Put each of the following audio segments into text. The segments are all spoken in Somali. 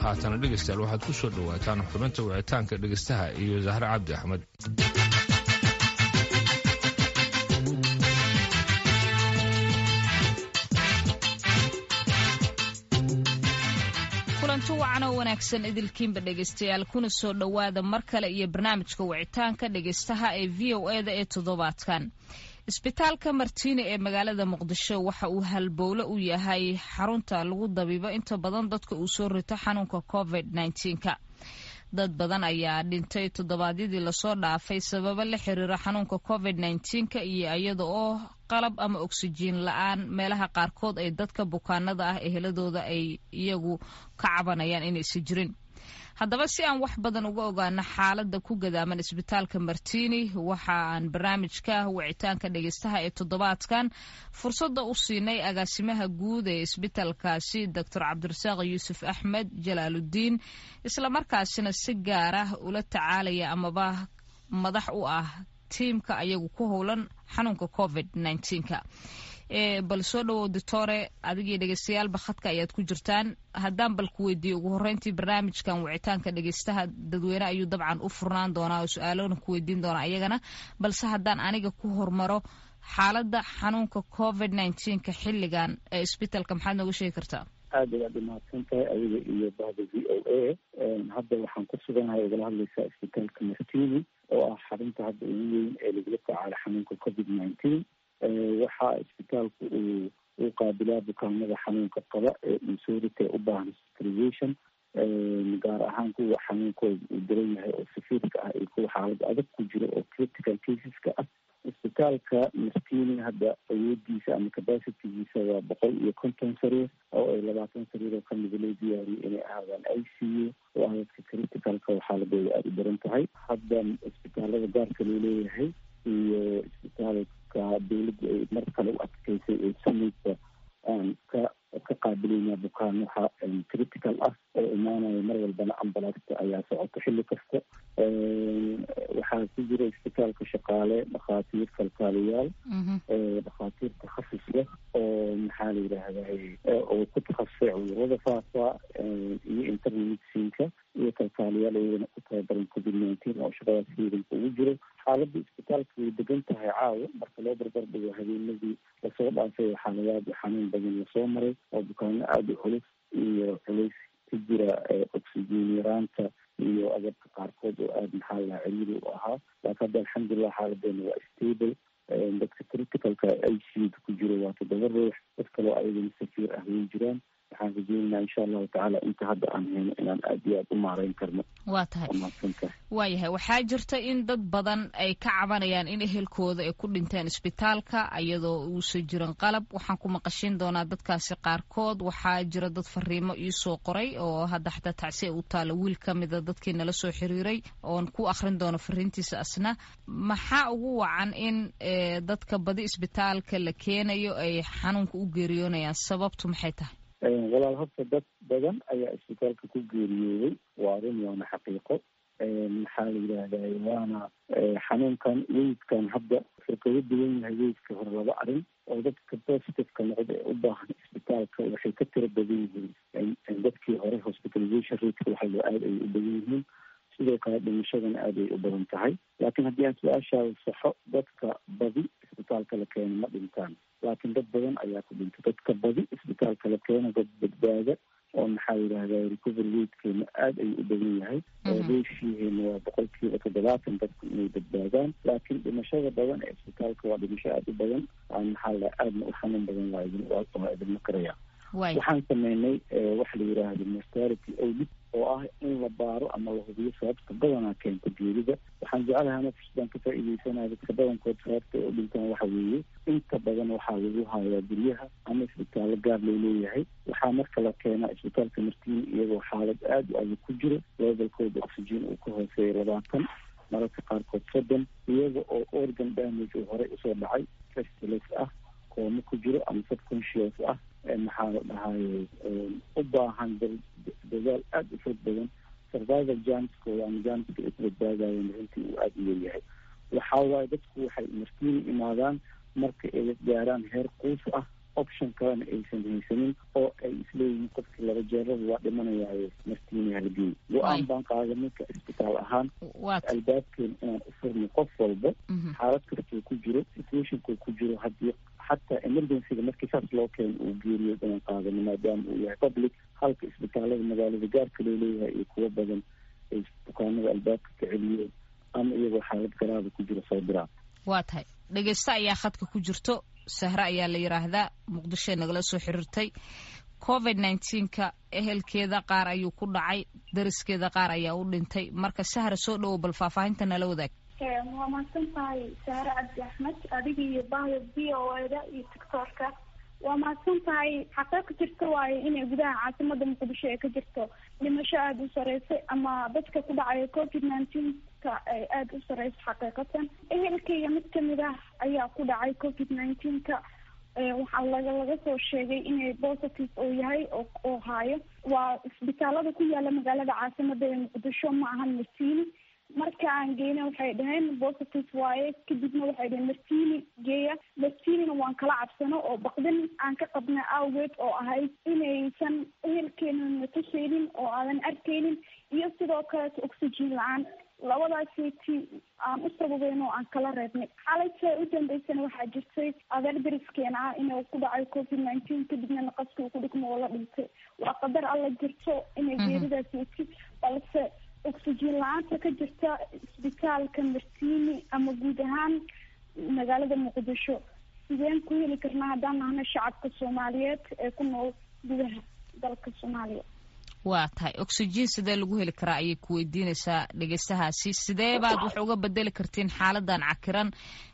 haatana dhegeystayaal waxaad ku soo dhawaataan xubinta wicitaanka dhegeystaha iyo Zahra Cabdi Axmed. kulanti wacan oo wanaagsan idilkiinba dhegeystayaal kuna soo dhawaada mar kale iyo barnaamijka wicitaanka dhegeystaha ee VOA-da ee toddobaadkan. isbitaalka Martiini ee magaalada Muqdisho waxa uu halbowle u yahay xarunta lagu dabiibo inta badan dadka uu soo rito xanuunka COVID-19-ka. dad badan ayaa dhintay toddobaadyadii lasoo dhaafay sababo la xiriira xanuunka COVID-19-ka iyo iyada oo qalab ama oksijiin la'aan meelaha qaarkood ay dadka bukaanada ah eheladooda ay iyagu ka cabanayaan inaysan jirin. haddaba si aan wax badan uga ogaano xaaladda ku gadaaman isbitaalka Martiini waxa aan barnaamijka wicitaanka dhegeystaha ee toddobaadkan fursadda u siinay agaasimaha guud ee isbitaalkaasi Dr. Cabdirasaaq Yuusuf Axmed Jalaaludiin isla markaasina si gaar ah ula tacaalaya amaba madax u ah tiimka ayagu ku howlan xanuunka COVID-19-ka. bal soo dhawow doctore adigii dhegeystayaal khadka ayaad ku jirtaan haddaan bal ku weydiiyo ugu horreyntii barnaamijkan wicitaanka dhegeystaha dadweyne ayuu dabcan u furnaan doonaa oo su-aalona ku weydiin doonaa iyagana balse haddaan aniga ku hormaro xaaladda xanuunka COVID-19-ka xilligan ee isbitaalka maxaad nooga sheegi kartaa? aad ayaad umahadsan tahay adiga iyo bahda VOA. hadda waxaan ku suganahay ogala hadlaysaa isbitaalka Martiini oo ah xarunta hadda ugu weyn ee lagula tacaalo xanuunka COVID-19. waxaa isbitaalku uu qaabilaa bukaanada xanuunka qaba ee insurity u baahan hospitalization, gaar ahaan kuwa xanuunkooda uu daran yahay oo safiirka ah iyo kuwa xaalad adag ku jiro oo critical caseska ah. isbitaalka Martiini hadda awoodiisa ama capacitygiisa waa 150 sariir oo ay 20 sariir oo kamida loo diyaariyey inay ahaadaan ICU oo ah dadka criticalka oo xaaladooda aada u daran tahay. hadda isbitaalada gaarka loo leeyahay iyo isbitaalka dawladda ay mar kale u adkeysay ee samaysa ka qaabilayna bukaan waxa critical ah oo imaanaya mar walbana ambalaasta ayaa socota xilli kasta. waxaa ku jira isbitaalka shaqaale dhakhaatiir kalkaaliyaal dhakhaatiir takhasus leh oo maxaa la yidhaahdaa oo ku takhasusay cudurrada faafa iyo internal medicine-ka iyo kalkaaliyaal iyagana ku tababaran COVID-19 oo shaqadaas ciidanka ugu jiro. xaaladda isbitaalka way degan tahay caawa marka loo barbar dhigo habeenadii lasoo dhaafay xaaladaad xanuun badan lasoo maray oo bukaano aada u culus iyo culays ku jira oksijiin yaraanta iyo agabka qaarkood oo aada maxaa la ciriiri u ahaa. laakiin hadda alxamdulilah xaaladeena waa stable. dadka criticalka ICU-da ku jiro waa 7 ruux. dad kaloo ayagana safiir ah way jiraan. waxaan rajeynaynaa insha allahu tacaala inta hadda aan hayno inaan aad iyo aad u maareyn karno. waa tahay waayahay waxaa jirta in dad badan ay ka cabanayaan in ehelkooda ay ku dhinteen isbitaalka iyadoo uusan jirin qalab. waxaan ku maqashin doonaa dadkaasi qaarkood. waxaa jira dad fariimo iisoo qoray oo hadda xataa tacsi u taala wiil ka mida dadkii nala soo xiriiray oon ku akhrin doono fariintiisa asna. maxaa ugu wacan in dadka badi isbitaalka la keenayo ay xanuunka u geeriyoonayaan? sababtu maxay tahay? walaal horta dad badan ayaa isbitaalka ku geeriyooday waa run waana xaqiiqo. maxaa la yidhaahdaa waana xanuunkan weydkan hadda wuxuu kaga duwan yahay weydka hore 2 arrin oo dadka positiveka noqda ee u baahan isbitaalka waxay ka tiro badan yihiin dadkii hore hospitalization rateka waxaa aada ay u badan yihiin. sidoo kale dhimashadana aad ay u badan tahay. laakiin haddii aan su-aashaada saxo dadka badi isbitaalka la keeno ma dhintaan laakiin dad badan ayaa ku dhintay. dadka badi isbitaalka la keeno dad badbaada oo maxaa yidhahdaa recovery ratekeena aada ayuu u badan yahay. reeshiiheena waa 70% dadku inay badbaadaan. laakiin dhimashada badan ee isbitaalka waa dhimasho aada u badan aan maxaa la aadna u xanuun badan waa idinma karaya. waxaan sameynay waxa la yidhaahdo mortality audit oo ah in la baaro ama la hubiyo sababta badanaa keenta geerida. waxaan jeclahay ana fursadaan ka faa'iideysanaya dadka badankood sababta ay u dhintaan waxa weeye inta badan waxaa lagu hayaa guryaha ama isbitaallo gaar loo leeyahay. waxaa marka la keenaa isbitaalka Martiini iyagoo xaalad aada u adag ku jiro levelkooda oxygen uu ka hooseeya 20 mararka qaarkood 30 iyaga oo organ damage uu horey usoo dhacay restless ah kooma ku jiro ama subconscious ah maxaa la dhahaye u baahan dadaal aada u fog badan. survival janskooda ama janska ay ku badbaadayeen runtii uu aada u leeyahay. waxaa waaye dadku waxay Martiini imaadaan marka ay gaaraan heer quus ah option kalena aysan haysanin oo ay isleeyihiin qofkii 2 jeerada waa dhimanayaayo Martiini yahay lageeyo. go-aan baan qaaday ninka isbitaal ahaan albaabkeena inaan u furno qof walba xaalad kastuu ku jiro, situationkuu ku jiro, haddii xataa emergencyga markii saas loo keeno uu geeriyo inaan qaadano maadaama uu yahay public, halka isbitaalada magaalada gaarka loo leeyahay iyo kuwo badan ay bukaanada albaabka ka celiyeen ama iyagoo xaalad garaada ku jiro soo diraan. waa tahay dhegeysta ayaa khadka ku jirto, Sahra ayaa la yiraahdaa, Muqdisho nagala soo xiriirtay. COVID-19ka ehelkeeda qaar ayuu ku dhacay, dariskeeda qaar ayaa u dhintay. marka Sahra soo dhawo, bal faahfaahinta nala wadaag. waa mahadsan tahay Sahra Cabdi Axmed, adiga iyo bahda VOA-da iyo TikTok-ka. waa mahadsan tahay. xaqiiq jirta waaye inay gudaha caasimada Muqdisho ee ka jirto dhimasho aada u sareysay ama dadka ku dhacaya COVID-19ka ay aada u sareyso. xaqiiqatan ehelkayga mid kamid ah ayaa ku dhacay COVID-19ka. waxaa laga soo sheegay inay positive oo yahay oo haayo. waa isbitaalada ku yaala magaalada caasimada ee Muqdisho, ma ahan Martini. marka aan geyna waxay dhaheen positive waaye, kadibna waxay dhaheen Martini geeya. Martinina waan kala cabsano oo baqdin aan ka qabna awgeed oo ahayd inaysan ehelkeena natuseynin oo aadan arkeynin, iyo sidoo kaleeto oxygen la-aan. labadaasiti aan u sababeyn oo aan kala reebnay. xalayta u dambeysana waxaa jirtay adeer dariskeena ah inuu ku dhacay COVID-19, kadibna naqaska uu ku dhigmo oo la dhintay. waa qadar alla jirto inay geeridaasiti, balse oxygen la-aanta ka jirta isbitaalka Martini ama guud ahaan magaalada Muqdisho sideen ku heli karnaa haddaan nahno shacabka Soomaaliyeed ee ku nool gudaha dalka Soomaaliya? waa tahay oxygen sidee lagu heli karaa ayay ku weydiinaysaa dhegeystahaasi. sidee baad wax uga bedeli kartiin xaaladan cakiran?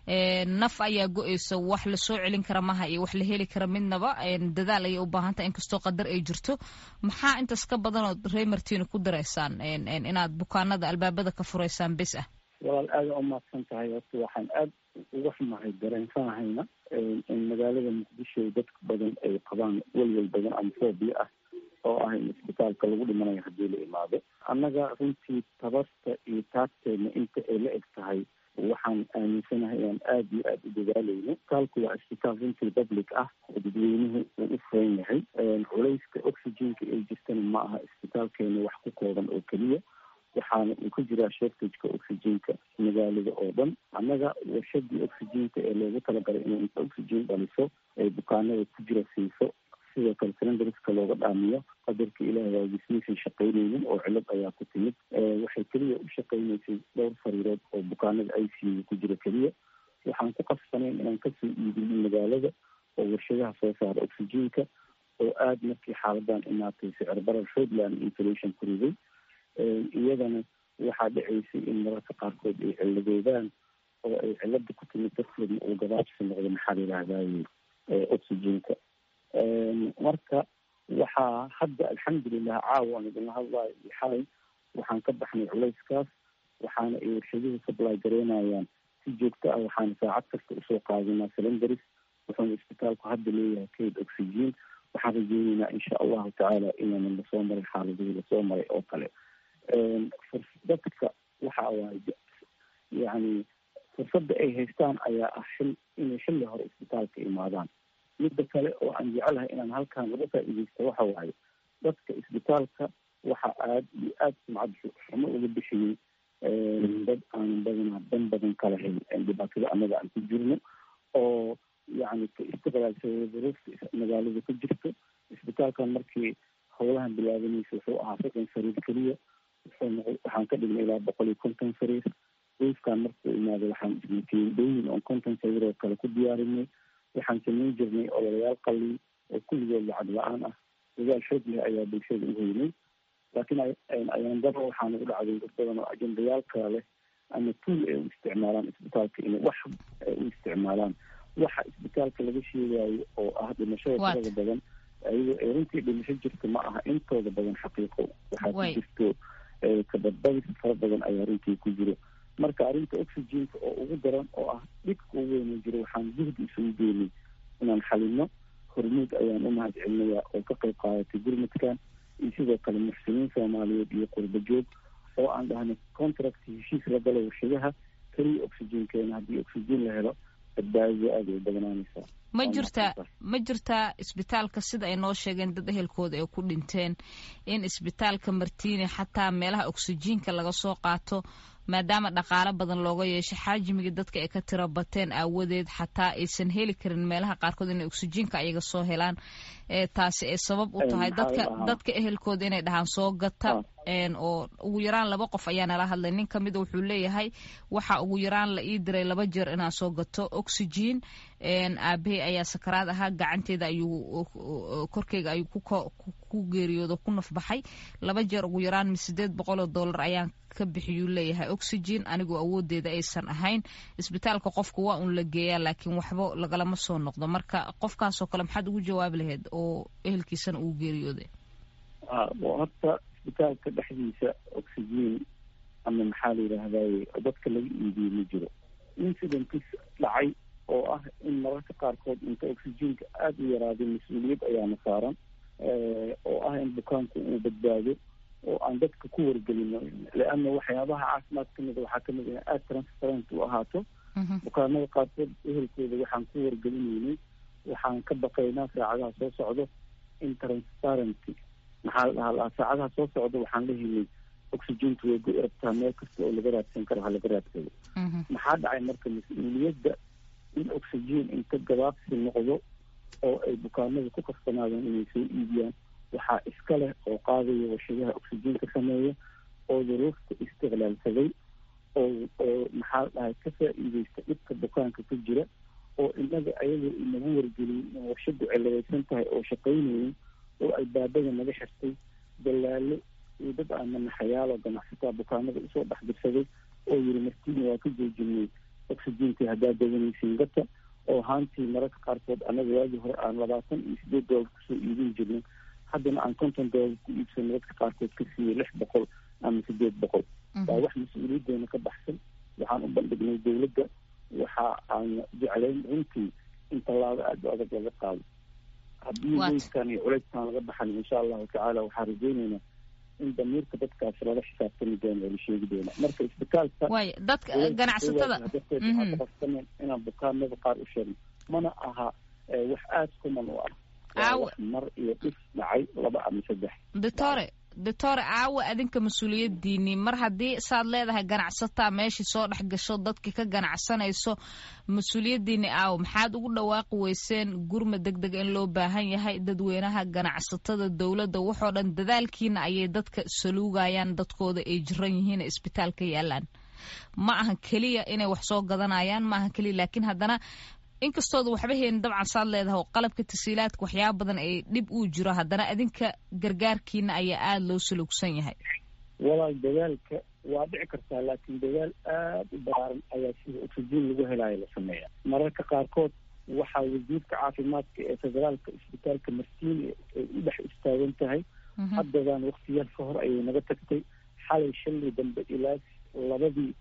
naf ayaa go-eysa, wax lasoo celin kara maha iyo wax la heli kara midnaba. dadaal ayay u baahan tahay inkastoo qadar ay jirto. maxaa intaas ka badan ood reer Martini ku dareysaan inaad bukaanada albaabada ka furaysaan bes ah? walaal aada u mahadsan tahay. horta waxaan aada uga xumahay dareensanahayna in magaalada Muqdisho dadka badan ay qabaan welwel badan ama phobia ah oo ah in isbitaalka lagu dhimanayo haddii la imaado. annaga runtii tabarta iyo taagteedna inta ay la eg tahay waxaan aaminsanahay inaan aada iyo aada u dadaalayno. isbitaalku waa isbitaal runtii public ah oo dadweynuhu uu u furan yahay. culayska oxygenka ay jirtana ma aha isbitaalkeena wax ku kooban oo keliya, waxaana uu ka jiraa shortageka oxygenka magaalada oo dhan. annaga warshadii oxygenka ee loogu talagalay inay inta oxygen dhaliso ay bukaanada ku jira siiso, sidoo kale cylindriska looga dhaamiyo, qadarka ilaahay waagismaysan shaqaynaynin oo cilad ayaa ku timid. waxay keliya u shaqaynaysay dhowr fariirood oo bukaanada ICU ku jira keliya. waxaan ku qasbanayn inaan kasoo iibino magaalada oo warshadaha soo saara oxygenka oo aada markii xaaladan imaatay sicir barar xoogland inflation ku riday. iyadana waxaa dhaceysay in mararka qaarkood ay ciladoodaan oo ay cilada ku timid darteedna uu gabaabsi noqdo maxaa la yidhaahdaye oxygenka. marka waxaa hadda alxamdulilah caawa aan idinla hadlayo iyo xalay waxaan ka baxnay culayskaas, waxaana ay warshaduhu supply gareynayaan si joogto ah. waxaana saacad kasta usoo qaadinaa cylindris, wuxuuna isbitaalku hadda leeyahay kayd oxygen. waxaan rajeyneynaa insha allahu tacaala inaanan lasoo maray xaaladihii lasoo maray oo kale. dadka waxa waaye yani fursadda ay haystaan ayaa ah inay xilli hore isbitaalka imaadaan. midda kale oo aan jecelahay inaan halkaan laga faa'iideysto waxa waaye dadka isbitaalka waxa aada iyo aada sumcad xumo uga bixiyey dad aanan badanaa dan badan kala helin dhibaatada annaga aan ku jirno oo yani ka istiqlaalsada duruufta magaalada ku jirto. isbitaalkan markii howlahan bilaabanaysa wuxuu ahaa 60 sariir keliya, waxaan ka dhignay ilaa 150 sariir. duufkan markuu imaado waxaan ismatiyin dooyin oon 50 sariir oo kale ku diyaarinay. waxaan samayn jirnay ololayaal qalin oo kulligood lacag la-aan ah. dadaal xoog leh ayaa bulshada u heynay. laakiin ayaan daro waxaana u dhacday dad badan oo ajendayaal kala leh ama tuul ay u isticmaalaan isbitaalka inay wax u isticmaalaan. waxa isbitaalka laga sheegayo oo ah dhimashada tirada badan ayadoo ay runtii dhimasho jirta ma aha intooda badan xaqiiqo. waxaa ku jirto kabadbadis fara badan ayaa runtii ku jiro. marka arrinta oxygenka oo ugu daran oo ah dhibka ugu weyn jiro waxaan juhdi isugu geynay inaan xalino. hormuud ayaan u mahad celinayaa oo ka qayb qaadatay gurmadkan, iyo sidoo kale muxsiniin Soomaaliyeed iyo qurba joog oo aan dhahnay contract heshiis la galo warshadaha keliya oxygenkeena haddii oxygen la helo badbaadada aada ay badnaanaysaa. ma jirtaa isbitaalka sida ay noo sheegeen dad ehelkooda ay ku dhinteen in isbitaalka Martini xataa meelaha oksijiinka laga soo qaato maadaama dhaqaale badan looga yeeshay xaajimiga dadka ay ka tiro bateen aawadeed xataa aysan heli karin meelaha qaarkood inay oksijiinka ayaga soo helaan taasi ay sabab u tahay dadka ehelkooda inay dhahaan soo gata oo ugu yaraan 2 qof ayaa nala hadlay nin kamid wuxuu leeyahay waxa ugu yaraan la ii diray 2 jeer inaan soo gato oksijiin aabe ayaa sakaraad ahaa gacanteeda ayuu korkeyga ayuu ku geeriyoodo ku nafbaxay 2 jeer ugu yaraan $800 ayaan ka bixiyuu leeyahay oksijiin anigu awoodeeda aysan ahayn isbitaalka qofku waa un la geeyaa laakiin waxba lagalama soo noqdo marka qofkaasoo kale maxaad ugu jawaabi lahayd oo ehelkiisana uu geeriyooday horta isbitaalka dhexdiisa oksijiin ama maxaa la yidhaahdaye dadka laga iibiyo ma jiro incidentis dhacay oo ah in mararka qaarkood inta oksijiinka aada u yaraaday mas-uuliyad ayaana saaran oo ah in bukaanku uu badbaado oo aan dadka ku wargelino leanna waxyaabaha caafimaad kamid waxaa kamid in aada transparent u ahaato bukaanada qaarkood ehelkooda waxaan ku wargelinaynay waxaan ka baqaynaa saacadaha soo socdo in transparency maxaa la dhahaa saacadaha soo socda waxaan la helay oksijiintu way go rabtaa meel kasta oo laga raadsan karo ha laga raadsado maxaa dhacay marka mas-uuliyadda in oksijiin inta gabaabsi noqdo oo ay bukaanada ku karsanaadeen inay soo iibiyaan waxaa iska leh oo qaadaya warshadaha oksijiinka sameeya oo duruufta istiqlaalsaday oo maxaa la dhahay ka faa'iideysta dhibka bukaanka ku jira oo inaga ayagoo inagu wargeliyay in warshadu ciladaysan tahay oo shaqaynayay oo albaabada naga xirtay dalaalo iyo dad aan manaxayaal oo ganacsataa bukaanada usoo dhexdirsaday oo yiri Martini waa ka joojinay oksijiintii haddaa dawanaysiin gata oo haantii mararka qaarkood anaga waagii hore aan $28 kusoo iibin jirnay haddana aan $50 ku iibsanay dadka qaarkood ka siiyey $600 ama $800 waa wax mas-uuliyadeena ka baxsan waxaan u bandhignay dowladda waxa aan jeclayn runtii in tallaabo aada u adag laga qaado haddii weyskan iyo culeyskan laga baxan insha allahu tacaala waxaan rajaynaynaa in damiirka dadkaas lala xisaabtami doono oo la sheegi doona marka isbitaalka dadka ganacsatada inaan bukaanada qaar u sheegno mana aha wax aada kuman u ah wax mar iyo dhif dhacay 2 ama 3 doctore caawa adinka mas-uuliyadiinii mar haddii saad leedahay ganacsataa meeshii soo dhex gasho dadkii ka ganacsanayso mas-uuliyadiinii aawo maxaad ugu dhawaaqi weyseen gurma degdeg in loo baahan yahay dadweynaha ganacsatada dowladda waxoo dhan dadaalkiina ayay dadka saluugayaan dadkooda ay jiran yihiin isbitaalka yaalaan ma ahan keliya inay wax soo gadanayaan ma ahan keliya laakiin haddana inkastooda waxba heen dabcan saad leedahay qalabka tasiilaadka waxyaaba badan ay dhib uu jiro haddana adinka gargaarkiina ayaa aada loo salugsan yahay walaal dadaalka waa dhici kartaa laakiin dadaal aada u ballaaran ayaa sida oksijiin lagu helayo la sameeya mararka qaarkood waxaa wasiirka caafimaadka ee federaalka isbitaalka Martini ay u dhex istaagan tahay haddadaan waqtiyaal ka hor ayay naga tagtay xalay shalay dambe ilaa 2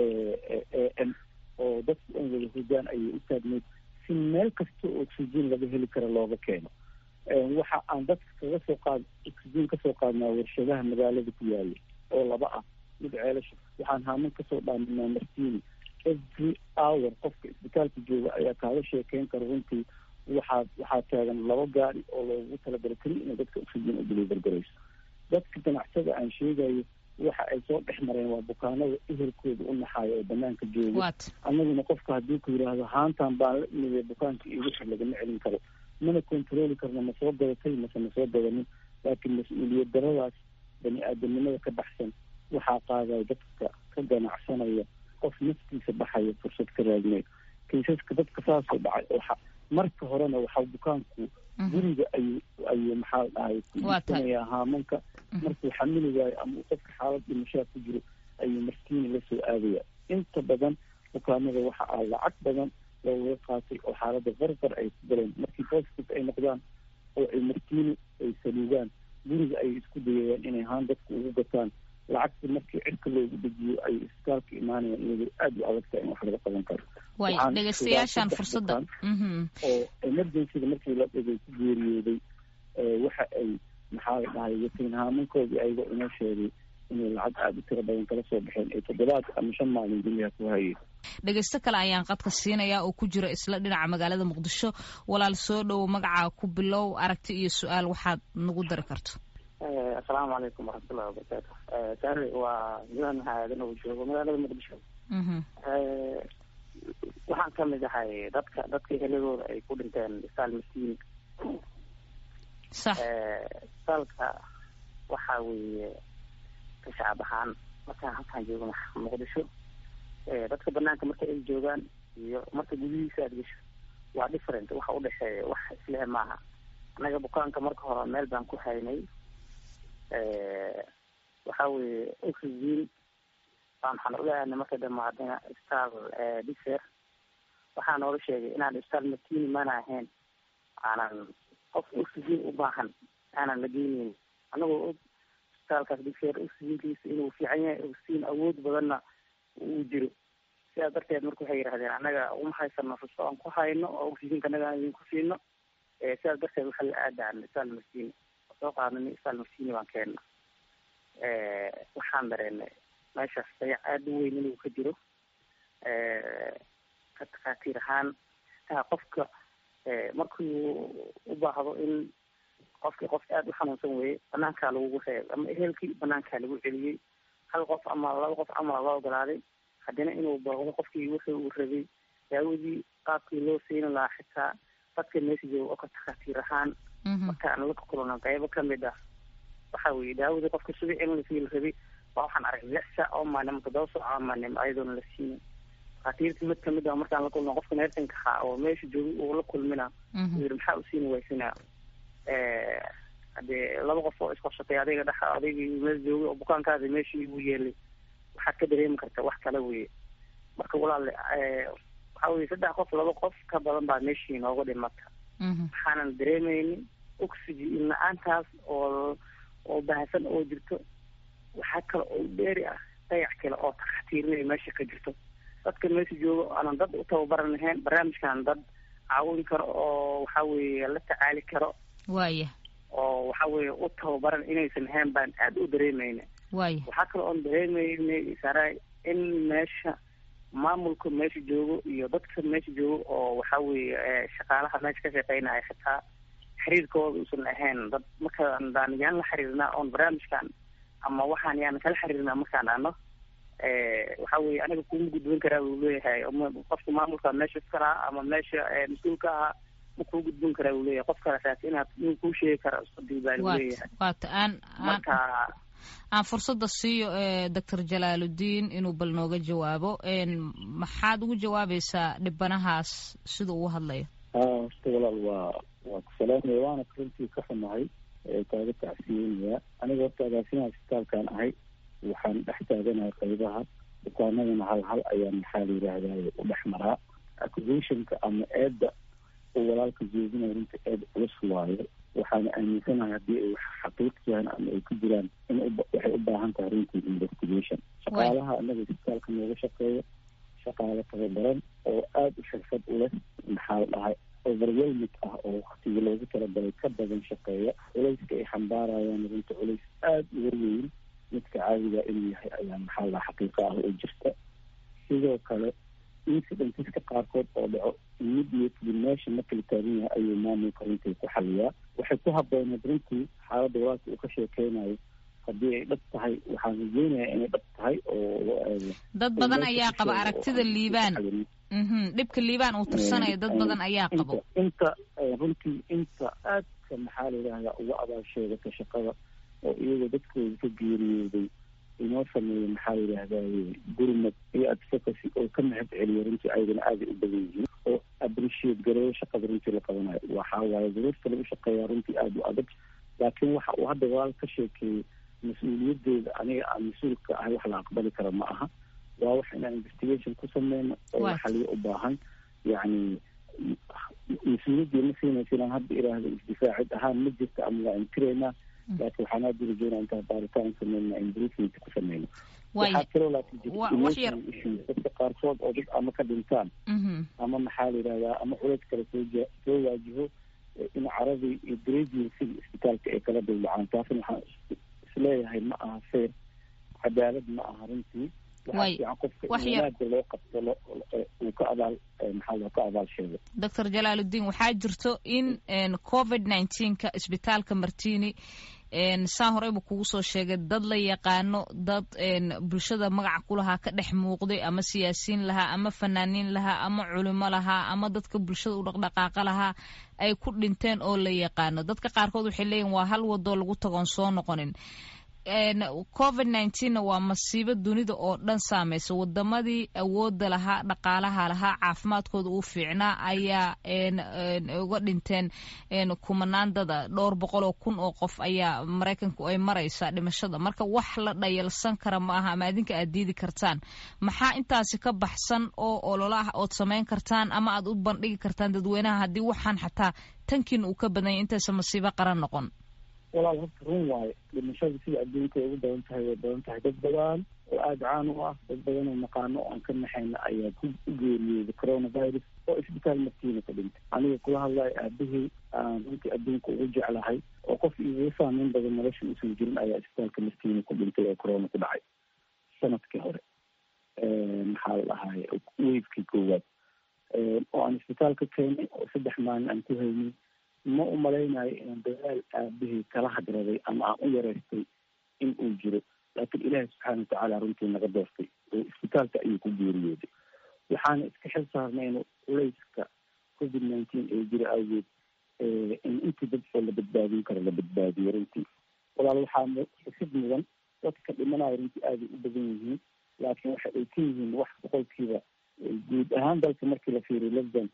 oo dadku in wada hurdaan ayay u taagneyd si meel kasta oo oksijiin laga heli karo looga keeno waxa aan dadka kaga soo oksijiin kasoo qaadnaa warshadaha magaalada ku yaala oo 2 ah mid ceelasha waxaan haaman kasoo dhaaminaa Martini every hour qofka isbitaalka jooga ayaa kaaga sheekeyn kara runtii waxaa taagan 2 gaari oo loogu talagalay keliya inay dadka oksijiin u deliver garayso dadka ganacsada aan sheegayo waxa ay soo dhex mareen waa bukaanada ehelkooda u naxaayo oo banaanka jooga annaguna qofka haddii ku yidhaahdo haantaan baan la imidey bukaanka iyo wixii lagama celin karo mana kontrooli karno ma soo gadatay mase ma soo gadanin laakiin mas-uuliyad daradaas bani aadamnimada ka baxsan waxaa qaadaya dadka ka ganacsanaya qof naftiisa baxaya fursad ka raadinay kaysaska dadka saasoo dhacay oo marka horena waxaa bukaanku guriga ayuu maxaa dhahay ku iibsanayaa haamanka markuu xamili waayo ama qofka xaalad dhimashaa ku jiro ayuu Martini la soo aadaya inta badan bukaanada waxa aan lacag badan looga qaatay oo xaalada qarqar ay ku galeen markii positive ay noqdaan oo ay Martini ay saluugaan guriga ay isku dayayaan inay haan dadku ugu gataan lacagta markii cirka loogu dejiyo ay isbitaalka imaanayaan iyadoo aada u adagtahay in wax laga qaban karo way dhegeystayaashaan fursadda oo emergencyga markii la dhigay ku geeriyooday waxa ay maxaa la dhahay yatiin haamankoodii ayagoo inoo sheegay inay lacag aada u tiro badan kala soo baxeen ay 7 ama 5 maalin guryaha ku hayeen. dhegeysto kale ayaan qadka siinayaa oo ku jira isla dhinaca magaalada muqdisho. walaal soo dhow, magacaa ku bilow, aragti iyo su-aal waxaad nagu dari karto. assalaamu calaykum waraxmatullahi wabarakaatu. saari waa yuhan aadan oo joogo magaalada muqdisho. waxaan ka mid ahay dadka heladooda ay ku dhinteen isaal masiin. sax isaalka waxaa weeye ka shacab ahaan markaan halkaan joogo muqdisho, dadka banaanka marka ay joogaan iyo marka gudihiisa aad gasho waa different. waxa u dhexeeya wax islehe maaha. annaga bukaanka marka hore meel baan ku haynay, waxaa weeye oxygen waxaan ogaana marka dhamaadana isbitaal diser waxaa noola sheegay inaan isbitaal martiini maana ahayn, aanan qof oxygen u baahan aanan la geyneyn. anagoo og isbitaalkaas diser oxygenkiisa inuu fiican yahay, oxygen awood badanna uu jiro. sidaa darteed marka waxay yidhahdeen annaga uma haysano ruso aan ku hayno oo oxygenka annaga aan idinku siino. sidaas darteed waxaa la aadaan isbitaal martiini soo qaadnay isbitaal martiini baan keenna. waxaan dareennay meeshaas dayac aada u weyn inuu ka jiro. ka takhaatiir ahaan qofka markuu u baahdo in qof aada u xanuunsan weeye banaankaa lagugu reeb ama ehelkii banaankaa lagu celiyey. hal qof ama 2 qof ama la ogolaaday, haddana inuu baaqdo qofkii wuxuu uu rabay daawadii qaabkii loo siin lahaa. xitaa dadka meesha jooga oo ka takhaatiir ahaan markaan la kulano qaybo kamid ah waxaa weeye daawadii qofka subic in lasii la rabay waa waxaan arag 6 saac oo maalin 7 saac oo maalin ayadoona la siinin. takhaatiirta mid kamid ah markaan la kulno qofka neersanka ahaa oo meesha joogay uu la kulmina yiri maxaa u siini waysinaa. haddee 2 qof oo isqorshatay adiga meel joogay oo bukaankaasi meeshii ugu yeelay waxaad ka dareemi karta wax kale weye. marka walaale waxaa weye 3 qof 2 qof ka badan baa meeshii nooga dhimata. waxaanan dareemeynin oxygen la-aantaas oo bahasan oo jirto. waxaa kale oo dheeri ah dayac kale oo takhaatiirnay meesha ka jirto. dadka meesha jooga aanan dad u tababaran lahayn barnaamijkan dad caawin karo oo waxaa weeye la tacaali karo waaya oo waxaa weeye u tababaran inaysan ahayn baan aada u dareemeyna. waxaa kale oon dareemeynay saray in meesha maamulka meesha joogo iyo dadka meesha joogo oo waxaa weeye shaqaalaha meesha ka shaqeynaya xitaa xiriirkooda uusan ahayn dad. markaan daan yaan la xiriirnaa oon barnaamijkan ama waxaan yaan kala xiriirnaa markaan ano waxaa weeye aniga kuma gudbin karaa uu leeyahay qofka maamulka meesha iskalaha ama meesha mas-uulka ahaa ma kuu gudbin karaa uu leeyahay. qof kale raas inaad inuu kuu sheegi kara isqadii baa lu leeyahay. waata aan fursada siiyo doctor Jalaaludiin inuu bal nooga jawaabo. maxaad ugu jawaabaysaa dhibanahaas sida uu hadlayo? horta walaal waa ku salaamaya waana runtii ka xumahay kaaga tacsiyeynaya. aniga horta agaasimaha isbitaalkaan ahay, waxaan dhex taaganahay qaybaha bukaanadana hal ayaan maxaa la yidhaahdaye u dhex maraa. accusationka ama eedda oo walaalka jeedinaya runta eed culus waayo. waxaana aaminsanahay haddii ay wax xaqiiq yahan ama ay ku jiraan in waxay u baahan tahay runtii investigation. shaqaalaha anaga isbitaalka nooga shaqeeya shaqaale tababaran oo aada u xirfad u leh, maxaa la dhahay overwhelming ah oo waktigii loogu talagalay ka badan shaqeeya. culayska ay xambaarayaan runta culays aada uga weyn midka caadiga inuu yahay ayaa maxaa la dhaha xaqiiqa ah oo jirta. sidoo kale incidentiska qaarkood oo dhaco immediately meesha marka la taagan yahay ayuu maamulka runtii ku xaliyaa. waxay ku habooneed runtii xaaladda walaalka uu ka sheekeynayo haddii ay dhab tahay waxaan rajeynayaa inay dhab tahay oo dad badan ayaa qaba aragtida liibaan. dhibka liibaan uu tirsanayo dad badan ayaa qabo. inta runtii inta aadka maxaa la yidhahdaa uga abaasheegata shaqada oo iyagoo dadkooda ka geeriyooday inoo sameeya maxaa la yidhahdaye gurmad iyo advocacy oo ka mahad celiya runtii ayagana aaday u badan yihiin oo appreciate gareeyo shaqada runtii la qabanayo. waxaa waaye duruufta lagu shaqeeyaa runtii aada u adag. laakiin waxa uu hadda walaal ka sheekeeyey mas-uuliyadeeda aniga aan mas-uulka ahay wax la aqbali kara ma aha. waa wax inaan investigation ku sameyno oo xaliyo u baahan. yacni mas-uuliyadii ma siinaysa inaan hadda iraahdo isdifaacid ahaan ma jirta ama waa inkiraynaa. laakiin waxaan aada urajeynaa intaan baaritaan sameyna improvement ku sameyno. waxaa kaloo laakiin dadka qaarkood oo dad ama ka dhintaan ama maxaa la yidhahdaa ama culays kale soo waajiho in caradi iyo grading sida isbitaalka ay kala dawlacaan. taasna waxaan isleeyahay ma aha fair cadaalad ma aha runtii. waxaa fiican qofka in wanaagga loo qabto uu ka abaal ka abaal sheego. Dr. Jalaaludiin, waxaa jirto in COVID-19 isbitaalka Martini saan horeyba kugu soo sheegay dad la yaqaano, dad bulshada magaca ku lahaa ka dhex muuqday, ama siyaasiyiin lahaa, ama fanaaniin lahaa, ama culimo lahaa, ama dadka bulshada u dhaqdhaqaaqa lahaa ay ku dhinteen oo la yaqaano. dadka qaarkood waxay leeyihin waa hal wadoo lagu tagoon soo noqonin. COVID-19 waa masiibo dunida oo dhan saamaysa. wadamadii awooda lahaa, dhaqaalaha lahaa, caafimaadkooda uu fiicnaa ayaa uga dhinteen kumanaan dada. 200,000 oo qof ayaa Maraykanku ay maraysaa dhimashada. marka wax la dhayalsan kara ma aha, ama adinka aad diidi kartaan. maxaa intaasi ka baxsan oo ololo ah ood samayn kartaan ama aad u bandhigi kartaan dadweynaha haddii waxaan xataa tankiin uu ka badanya intaysa masiibo qaran noqon? walaal horta run waaye, dhimashada sida adduunka ay ugu badan tahay way badan tahay. dad badan oo aada caan u ah, dad badan oo naqaano oo aan ka naxayna ayaa ku geeriyooday coronavirus oo isbitaal Martini ka dhintay. aniga kula hadlayo aabahey aan runtii adduunka ugu jeclahay oo qof iiga saameyn badan nolosha uusan jirin ayaa isbitaalka Martini ku dhintay oo corona ku dhacay sanadkii hore. maxaa la dhahay wavekii koowaad oo aan isbitaalka keenay oo 3 maalin aan ku haynay. ma u malaynayo inaan dadaal aabahii kala hadraday ama aan u yareystay in uu jiro, laakiin ilaahi subxaana watacaala runtii naga doortay oo isbitaalka ayuu ku geeriyooday. waxaana iska xil saarnayno culayska COVID-19 ee jira awgeed in intii dad oo la badbaadin karo la badbaadiyo. runtii walaal waxaa xusid mudan, dadka dhimanayo runtii aaday u badan yihiin, laakiin waxa ay ka yihiin wax boqolkiiba guud ahaan dalka markii la fiiriyo lesdan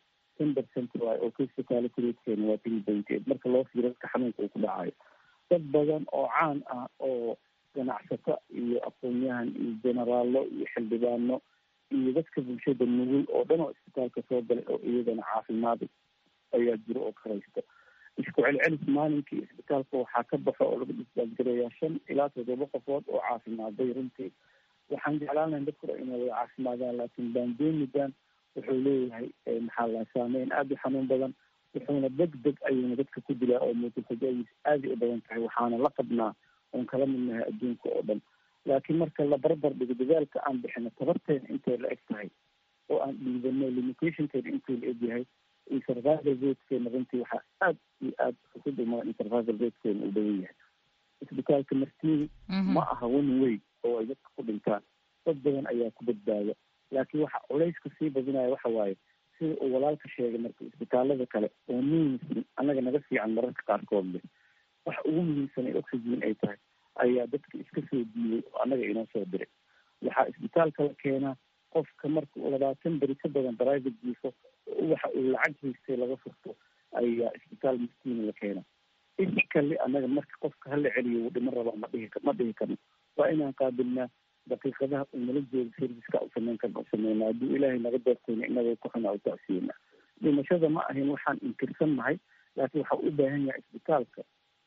10% waay oo kasokaalekureedkeena waa 3.8 marka loo fiiro dadka xanuunka uu ku dhacayo. dad badan oo caan ah oo ganacsato iyo aqoon-yahan iyo jenaraallo iyo xildhibaano iyo dadka bulshada nugul oo dhan oo isbitaalka soo galay oo iyagana caafimaad ayaa jiro oo karaysto. isku celcelis maalinkii isbitaalka waxaa ka baxo oo laga disbaasgareeyaa 5 ilaa 7 qofood oo caafimaaday. runtii waxaan jeclaan lahay dadku inay wada caafimaadaan, laakiin bandemigan wuxuu leeyahay saameyn aada u xanuun badan, wuxuuna degdeg ayuuna dadka ku dilaa oo muutafajadiis aaday u badan tahay. waxaana la qabnaa oon kala midnahay adduunka oo dhan. laakiin marka la barbar dhigo dadaalka aan bixino, tabarteena intay la eg tahay oo aan dhiidano, limitationkeena intuu la eg yahay, iyo survival ratekeena runtii waxaa aad iyo aad xusid umadan in survival ratekeena uu badan yahay. isbitaalka Martini ma aha one way oo ay dadka ku dhintaan, dad badan ayaa ku badbaada. laakiin waxa culayska sii badinaya waxa waaye sida uu walaalka sheegay, marka isbitaalada kale oo muhiimsan annaga naga fiican mararka qaarkood leh, waxa ugu muhiimsan ee oxygen ay tahay ayaa dadka iska soo diiday oo annaga inoo soo diray. waxaa isbitaalka la keenaa qofka marka uu 20 beri ka badan private jiifo waxa uu lacag haystay laga furto ayaa isbitaal Martini la keenaa. iskale annaga marka qofka hala celiyo uu dhiman raba ma dhihi karno, waa inaan qaabilnaa daqiiqadaha uu nala joogo serviceka u samayn karna u sameynaa. hadduu ilaahay naga doortayna inagoo ku xunaa u tacsiina. dhimashada ma ahayn waxaan inkirsan nahay, laakiin waxa u baahan yahay isbitaalka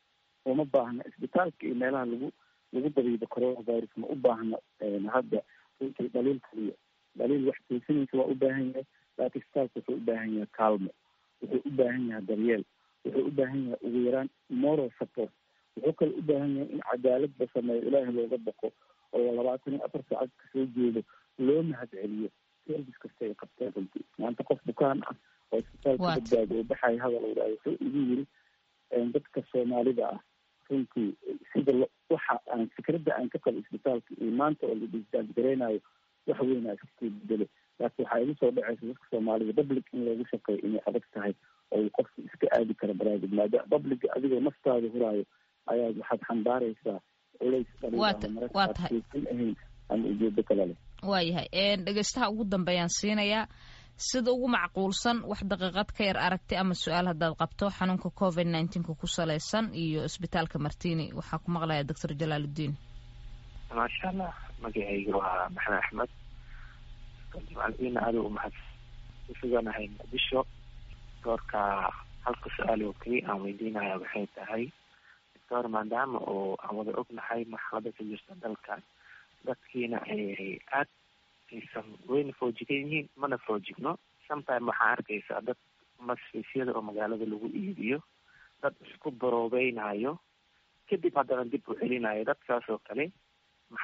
uma baahna isbitaalka iyo meelaha lagu dabiibo coronavirus ma u baahna hadda runtii dhaliil kaliya. dhaliil wax toosinaysa waa u baahan yahay, laakiin isbitaalka wuxuu u baahan yahay kaalmo, wuxuu u baahan yahay daryeel, wuxuu u baahan yahay ugu yaraan moral support. wuxuu kale u baahan yahay in cadaalad la sameeyo, ilaahay looga baqo oo 24 saacad kasoo jeedo loo mahad celiyo service kasta ay qabteen. runtii maanta qof bukaan ah oo isbitaalka badbaado oo baxay hadal uu dhahay wuxuu igu yiri dadka Soomaalida ah runtii sida waxa aan fikradda aan ka qabo isbitaalka iyo maanta oo la disbaasgareynayo wax weyn ay iska bedelo. laakiin waxaa igu soo dhacaysa dadka Soomaalida public in loogu shaqeeyo inay adag tahay oo qofka iska aadi kara private. maadaama public adigoo naftaada huraayo ayaa waxaad xambaaraysaa culays ama ujeedo kale leh. waayahay dhegeystaha ugu dambeeyaan siinayaa sida ugu macquulsan wax daqiiqad ka yar aragti ama su-aal haddaad qabto xanuunka COVID-19 ku salaysan iyo isbitaalka Martini. waxaa ku maqlaya Dr. Jalaaludiin. maasha allah, magacayga waa Maxamed Axmed. Jalaaludiin adigu mahad usuganahay Muqdisho. doorka halka su-aal oo keliya aan weydiinaya waxay tahay doctor, maadaama oo aan wada ognahay marxalada ka jirta dalka, dadkiina ay aad aysan weyna foojigan yihiin mana foojigno. sometime waxaa arkaysaa dad masfiisyada oo magaalada lagu iibiyo, dad isku baroobeynaayo kadib haddana dib u celinayo. dadkaas oo kale maxaa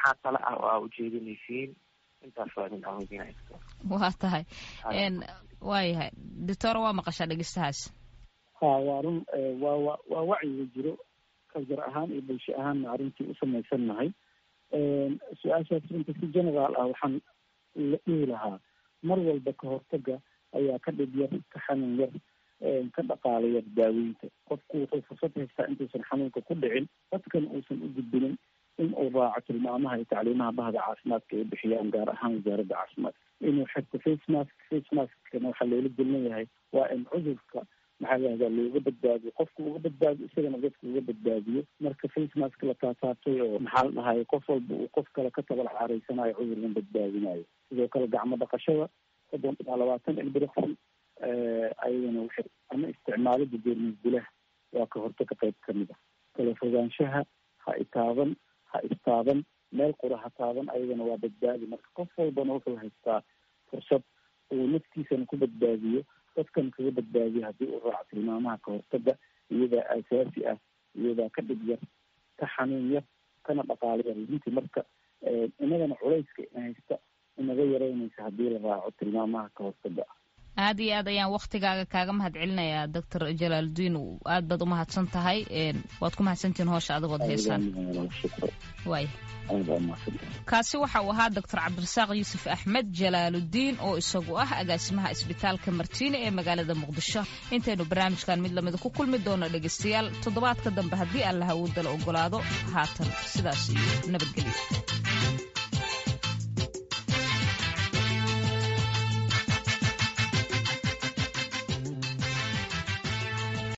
maxaa tala ah oo aa ujeedinaysiin intaas waa idin aweydinaya doctor. waa tahay waayahay doctor waa maqashaa dhegeystahaas. waa run waa wacyiga jiro kaljar ahaan iyo bulsho ahaanna arrintii u samaysannahay. su-aashaas runta si generaal ah waxaan la dhihi lahaa mar walba ka hortaga ayaa ka dhib yar, ka xanuun yar, ka dhaqaala yar daaweynta. qofku wuxuu fursad haystaa intuusan xanuunka ku dhicin, dadkan uusan u gudbinin, in uu raaco tilmaamaha iyo tacliimaha bahda caafimaadka ay bixiyaan, gaar ahaan wasaaradda caafimaadka. inuu xirto face maskana waxaa loola gelin yahay waa in cudurka maxaa lahahdaa looga badbaadiyo, qofku uga badbaadiyo, isagana dadka uga badbaadiyo. marka face mask la taataabtay oo maxaa la dhahay qof walba uu qof kale ka tabal caaraysanayo cudurkan badbaadinayo. sidoo kale gacmo dhaqashada 20 ilbiriqsi ayadana waxay ama isticmaalada jeermis dilaha waa ka hortaga qayb kamid ah. kala fogaanshaha, ha istaaban, meel qura ha taaban, ayadana waa badbaadi. marka qof walbana wuxuu haystaa fursad uu naftiisana ku badbaadiyo, dadkan kaga badbaadiyo haddii uu raaco tilmaamaha ka hortaga. iyadaa aasaasi ah, iyadaa ka dhib yar, ka xanuun yar, kana dhaqaalo yar. runtii marka inagana culayska ina haysta inaga yaraynaysa haddii la raaco tilmaamaha ka hortaga. aad iyo aad ayaan waktigaaga kaaga mahad celinayaa doctor Jalaaludiin. aad baad umahadsan tahay. waad ku mahadsantihiin howsha adigood heysaan. waay kaasi waxa uu ahaa doctor Cabdirasaaq Yuusuf Axmed Jalaaludiin oo isagu ah agaasimaha isbitaalka Martiine ee magaalada Muqdisho. intaynu barnaamijkan mid lamid ku kulmi doono dhegeystayaal toddobaadka dambe haddii Allah uu dalo ogolaado. haatan sidaas iyo nabadgelyo.